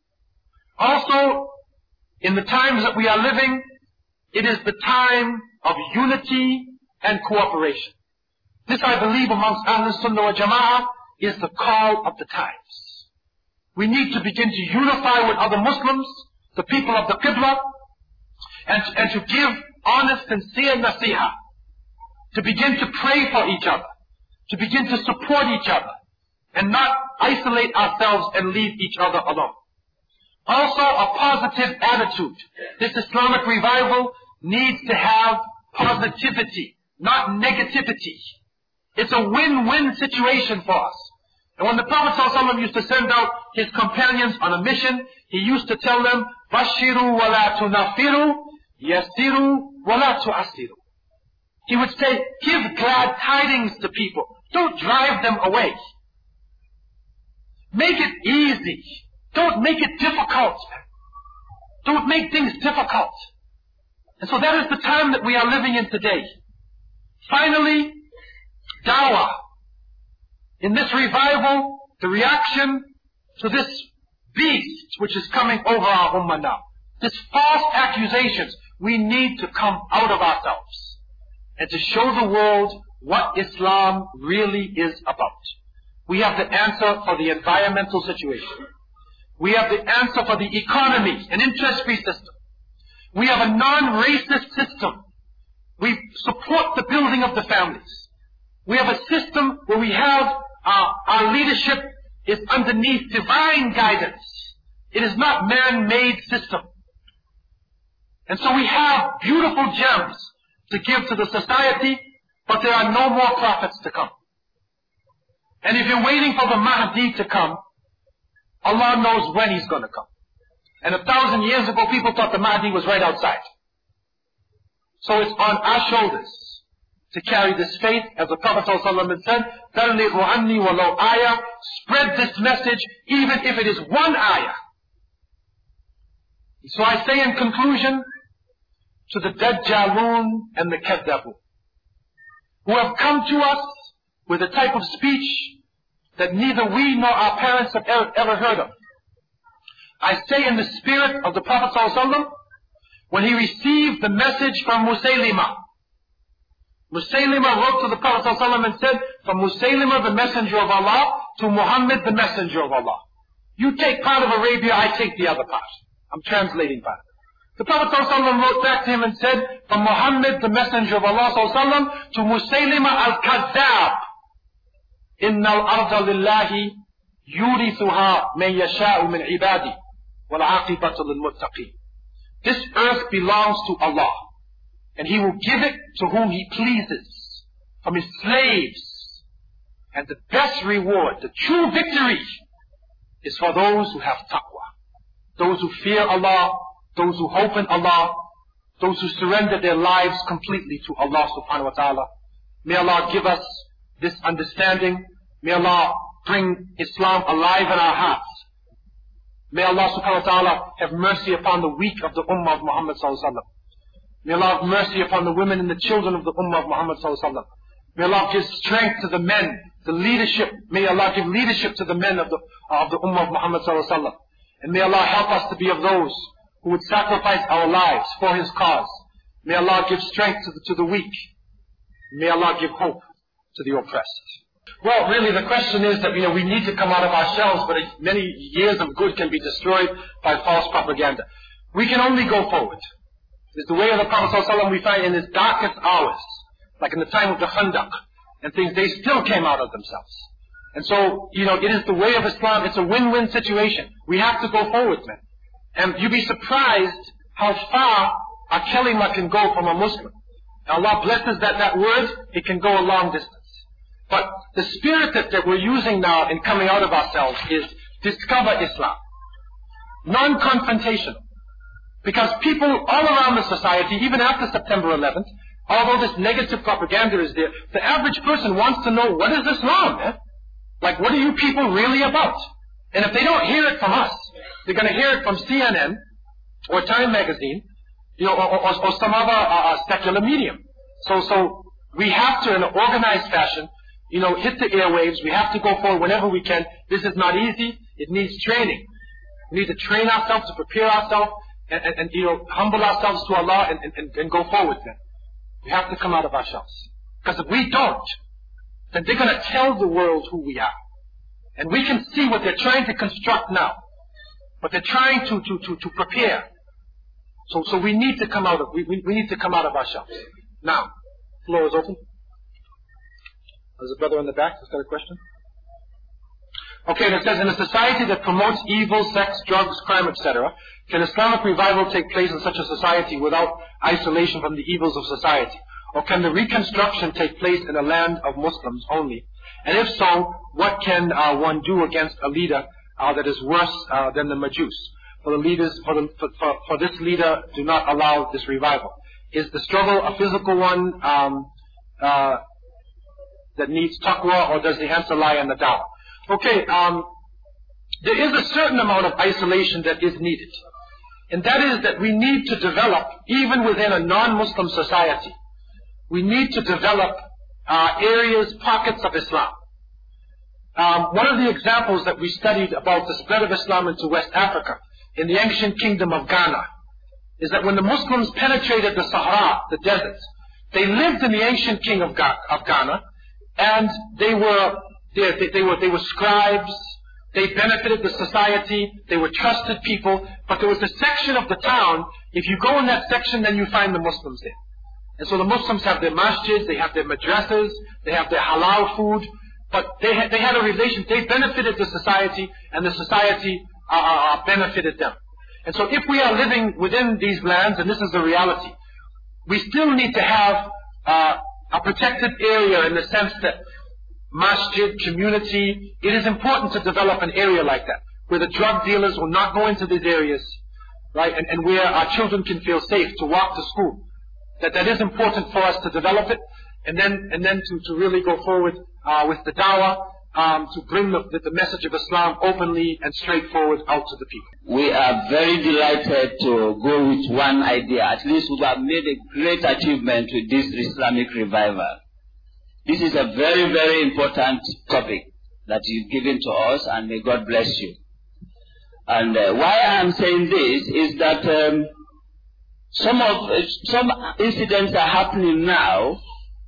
Also, in the times that we are living, it is the time of unity and cooperation. This, I believe, amongst Ahlul Sunnah wa Jama'ah, is the call of the times. We need to begin to unify with other Muslims, the people of the Qibla, and, and to give honest, sincere nasiha, to begin to pray for each other, to begin to support each other, and not isolate ourselves and leave each other alone. Also, a positive attitude. This Islamic revival needs to have positivity, not negativity. It's a win-win situation for us. And when the Prophet ﷺ used to send out his companions on a mission, he used to tell them, Bashiru wa la tunafiru, yasiru wa la tu'asiru. He would say, give glad tidings to people. Don't drive them away. Make it easy. Don't make it difficult. Don't make things difficult. And so that is the time that we are living in today. Finally, dawah. In this revival, the reaction to this beast which is coming over our ummah now. This false accusations. We need to come out of ourselves and to show the world what Islam really is about. We have the answer for the environmental situation. We have the answer for the economy, an interest-free system. We have a non-racist system. We support the building of the families. We have a system where we have uh, our leadership is underneath divine guidance. It is not man-made system. And so we have beautiful gems to give to the society, but there are no more prophets to come. And if you're waiting for the Mahdi to come, Allah knows when he's going to come. And a thousand years ago, people thought the Mahdi was right outside. So it's on our shoulders to carry this faith, as the Prophet ﷺ said, تَلِّغُ عَنِّي وَلَوْ آيَةً. Spread this message, even if it is one ayah. So I say in conclusion, to the Dajjalun and the Kadhabun, who have come to us with a type of speech that neither we nor our parents have ever, ever heard of. I say in the spirit of the Prophet ﷺ, when he received the message from Musaylima, Musaylima wrote to the Prophet ﷺ and said, from Musaylima the messenger of Allah to Muhammad the messenger of Allah. You take part of Arabia, I take the other part. I'm translating part. The Prophet ﷺ wrote back to him and said, from Muhammad the messenger of Allah ﷺ to Musaylima al-Kadhab, إِنَّ الْأَرْضَ لِلَّهِ يُورِثُهَا مَنْ يَشَاءُ مِنْ عِبَادِهِ وَالْعَاقِبَةُ لِلْمُتَّقِينَ. This earth belongs to Allah, and He will give it to whom He pleases from His slaves. And the best reward, the true victory, is for those who have taqwa, those who fear Allah, those who hope in Allah, those who surrender their lives completely to Allah subhanahu wa ta'ala. May Allah give us this understanding. May Allah bring Islam alive in our hearts. May Allah subhanahu wa ta'ala have mercy upon the weak of the ummah of Muhammad sallallahu alaihi wasallam. May Allah have mercy upon the women and the children of the ummah of Muhammad sallallahu alaihi wasallam. May Allah give strength to the men, the leadership. May Allah give leadership to the men of the, of the ummah of Muhammad sallallahu alaihi wasallam. And may Allah help us to be of those who would sacrifice our lives for His cause. May Allah give strength to the, to the weak. May Allah give hope to the oppressed. Well, really the question is that, you know, we need to come out of our shells, but many years of good can be destroyed by false propaganda. We can only go forward. It's the way of the Prophet ﷺ we find in his darkest hours, like in the time of the Khandaq and things, they still came out of themselves. And so, you know, it is the way of Islam. It's a win-win situation. We have to go forward, man. And you'd be surprised how far a kalima can go from a Muslim. Allah blesses that, that word, it can go a long distance. But the spirit that, that we're using now in coming out of ourselves is discover Islam. Non-confrontational. Because people all around the society, even after September eleventh, although this negative propaganda is there, the average person wants to know, what is Islam, man? Like, what are you people really about? And if they don't hear it from us, they're going to hear it from C N N or Time Magazine, you know, or, or, or some other uh, secular medium. So, so we have to, in an organized fashion, you know, hit the airwaves. We have to go forward whenever we can. This is not easy. It needs training. We need to train ourselves, to prepare ourselves, and, and, and you know, humble ourselves to Allah and, and, and go forward then. We have to come out of our shells. Because if we don't, then they're going to tell the world who we are. And we can see what they're trying to construct now. But they're trying to, to, to, to prepare. So, so we need to come out of, we, we, we need to come out of our shells. Now, floor is open. There's a brother in the back who's got a question. Okay, and it says, in a society that promotes evil, sex, drugs, crime, et cetera, can Islamic revival take place in such a society without isolation from the evils of society? Or can the reconstruction take place in a land of Muslims only? And if so, what can uh, one do against a leader uh, that is worse uh, than the Majus? For the leaders, for, the, for, for, for this leader, do not allow this revival. Is the struggle a physical one um, uh, that needs taqwa, or does the answer lie in the dawah? Okay, um, there is a certain amount of isolation that is needed. And that is that we need to develop, even within a non-Muslim society, we need to develop uh, areas, pockets of Islam. Um, one of the examples that we studied about the spread of Islam into West Africa, in the ancient kingdom of Ghana, is that when the Muslims penetrated the Sahara, the deserts, they lived in the ancient king of, Ga- of Ghana, and they were, they, they, they were they were scribes. They benefited the society. They were trusted people. But there was a section of the town. If you go in that section, then you find the Muslims there. And so the Muslims have their masjids, they have their madrasas, they have their halal food. But they had, they had a relation. They benefited the society, and the society uh, uh, benefited them. And so if we are living within these lands, and this is the reality, we still need to have uh, a protected area in the sense that masjid, community, it is important to develop an area like that, where the drug dealers will not go into these areas, right, and, and where our children can feel safe to walk to school. That that is important for us to develop it, and then and then to, to really go forward uh, with the dawah. um, to bring the, the message of Islam openly and straightforward out to the people. We are very delighted to go with one idea. At least we have made a great achievement with this Islamic revival. This is a very, very important topic that you've given to us, and may God bless you. And uh, why I'm saying this is that um, some of uh, some incidents are happening now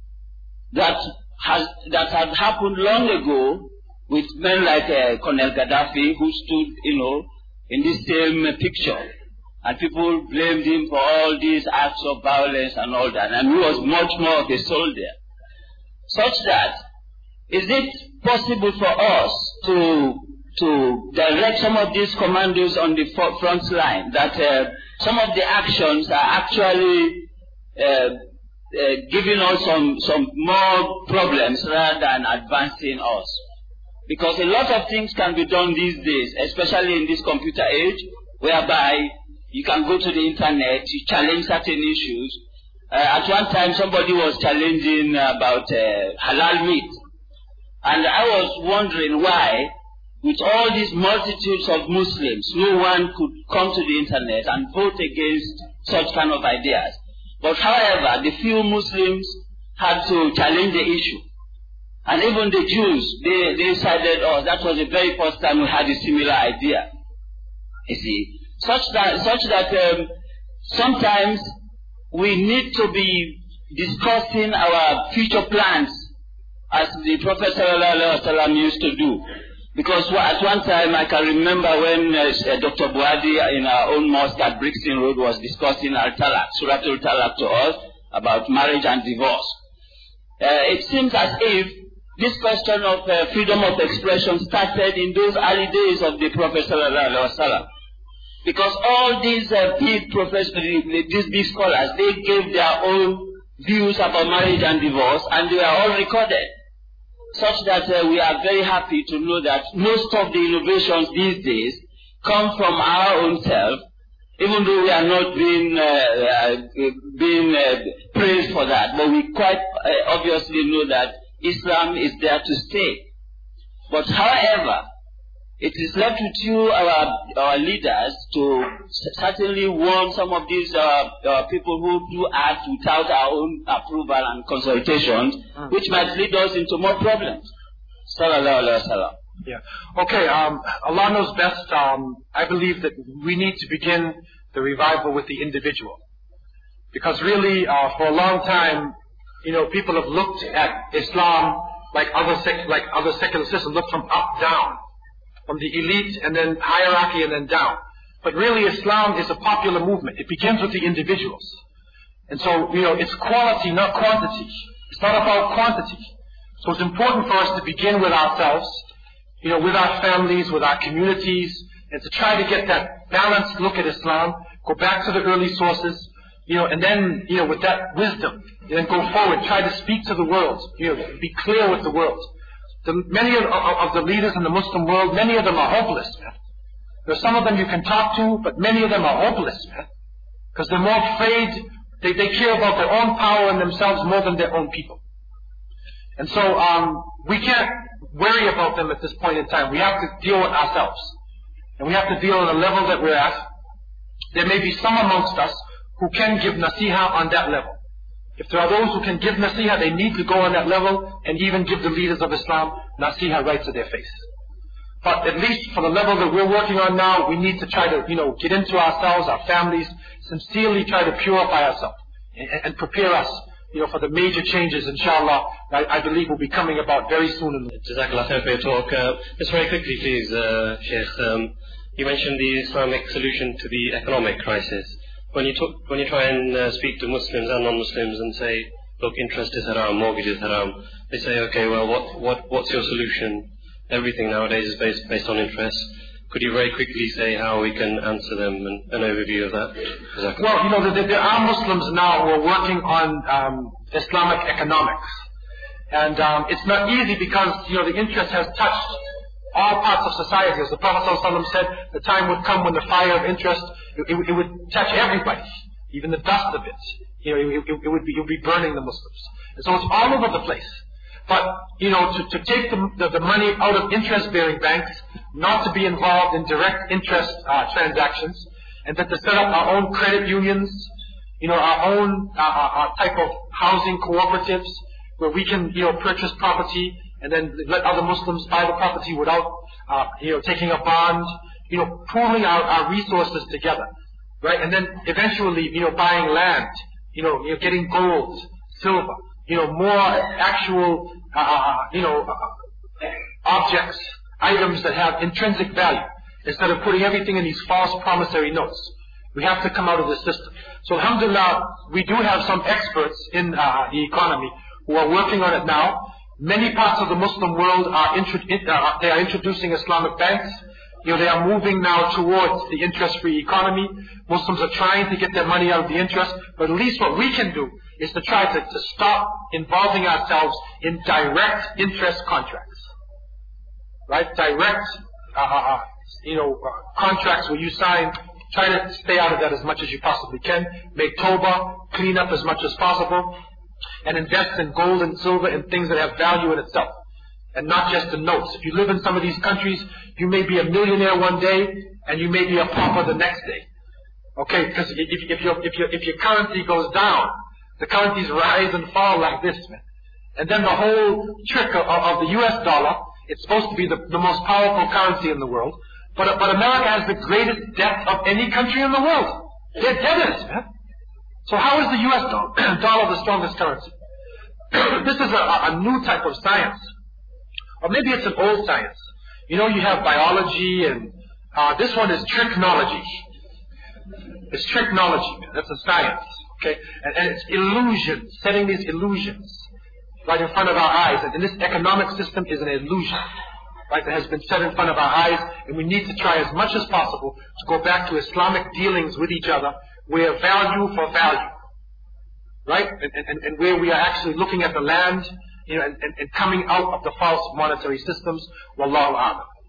that has that had happened long ago with men like uh, Colonel Gaddafi, who stood, you know, in this same uh, picture, and people blamed him for all these acts of violence and all that, and he was much more of a soldier. Such that, is it possible for us to to direct some of these commandos on the front line that uh, some of the actions are actually uh, uh, giving us some, some more problems rather than advancing us? Because a lot of things can be done these days, especially in this computer age, whereby you can go to the internet, you challenge certain issues. Uh, at one time, somebody was challenging about uh, halal meat. And I was wondering why, with all these multitudes of Muslims, no one could come to the internet and vote against such kind of ideas. But however, the few Muslims had to challenge the issue. And even the Jews, they, they decided, oh, that was the very first time we had a similar idea. You see, such that, such that um, sometimes we need to be discussing our future plans as the Prophet ﷺ used to do. Because at one time I can remember when uh, Doctor Buhari in our own mosque at Brixton Road was discussing Al-Talaq, Suratul Talaq to us about marriage and divorce. Uh, it seems as if this question of uh, freedom of expression started in those early days of the Prophet ﷺ. Because all these uh, big professors, these big scholars, they gave their own views about marriage and divorce, and they are all recorded. Such that uh, we are very happy to know that most of the innovations these days come from our own self, even though we are not being, uh, uh, being uh, praised for that. But we quite uh, obviously know that Islam is there to stay. But however, it is left with you, our, our leaders, to certainly warn some of these uh, uh, people who do act without our own approval and consultations, mm. which might lead us into more problems. Sallallahu alaihi wasallam. Yeah. Okay. Um, Allah knows best. Um, I believe that we need to begin the revival with the individual, because really, uh, for a long time, you know, people have looked at Islam like other sec- like other secular systems, look from up down. From the elite and then hierarchy and then down. But really Islam is a popular movement. It begins with the individuals. And so, you know, it's quality, not quantity. It's not about quantity. So it's important for us to begin with ourselves, you know, with our families, with our communities, and to try to get that balanced look at Islam, go back to the early sources, you know, and then, you know, with that wisdom, and then go forward, try to speak to the world, you know, be clear with the world. The, many of, of the leaders in the Muslim world, many of them are hopeless, man. There's some of them you can talk to, but many of them are hopeless, man. Because they're more afraid, they, they care about their own power and themselves more than their own people. And so, um, we can't worry about them at this point in time. We have to deal with ourselves. And we have to deal at a level that we're at. There may be some amongst us who can give nasiha on that level. If there are those who can give nasiha, they need to go on that level and even give the leaders of Islam nasiha right to their face. But at least for the level that we're working on now, we need to try to, you know, get into ourselves, our families, sincerely try to purify ourselves and, and prepare us, you know, for the major changes, inshallah, I, I believe will be coming about very soon. Jazakallah khair for your talk. Uh, just very quickly, please, uh, Sheikh. Um, you mentioned the Islamic solution to the economic crisis. When you talk, when you try and uh, speak to Muslims and non-Muslims and say, look, interest is haram, mortgage is haram, they say, okay, well, what, what, what's your solution? Everything nowadays is based, based on interest. Could you very quickly say how we can answer them and an overview of that? Exactly. Well, you know, there, there are Muslims now who are working on um, Islamic economics. And um, it's not easy because, you know, the interest has touched all parts of society. As the Prophet ﷺ said, the time would come when the fire of interest, it, it, it would touch everybody, even the dust of it. You know, it, it, it, would be, it would be burning the Muslims. And so it's all over the place. But, you know, to, to take the, the, the money out of interest-bearing banks, not to be involved in direct interest uh, transactions, and that to set up our own credit unions, you know, our own uh, our type of housing cooperatives, where we can, you know, purchase property and then let other Muslims buy the property without, uh, you know, taking a bond, you know, pooling our, our resources together, right? And then eventually, you know, buying land, you know, you know getting gold, silver, you know, more actual, uh, you know, uh, objects, items that have intrinsic value, instead of putting everything in these false promissory notes. We have to come out of this system. So alhamdulillah, we do have some experts in uh, the economy who are working on it now. Many parts of the Muslim world are, intro- uh, they are introducing Islamic banks. You know, they are moving now towards the interest-free economy. Muslims are trying to get their money out of the interest, but at least what we can do is to try to, to stop involving ourselves in direct interest contracts. Right? Direct, uh, uh, you know, uh, contracts where you sign. Try to stay out of that as much as you possibly can. Make tawbah, clean up as much as possible, and invest in gold and silver and things that have value in itself, and not just in notes. If you live in some of these countries, you may be a millionaire one day, and you may be a pauper the next day. Okay, because if, if, your, if, your, if your currency goes down, the currencies rise and fall like this, man. And then the whole trick of, of the U S dollar, it's supposed to be the, the most powerful currency in the world, but, but America has the greatest debt of any country in the world. They're debtors, man. So how is the U S dollar, dollar the strongest currency? This is a, a new type of science. Or maybe it's an old science. You know, you have biology, and uh, this one is tricknology. It's tricknology, man. That's a science. Okay? And, and it's illusion, setting these illusions right in front of our eyes. And, and this economic system is an illusion, right, that has been set in front of our eyes, and we need to try as much as possible to go back to Islamic dealings with each other, where value for value, right, and, and, and where we are actually looking at the land, you know, and, and, and coming out of the false monetary systems. Wallahu a'lam.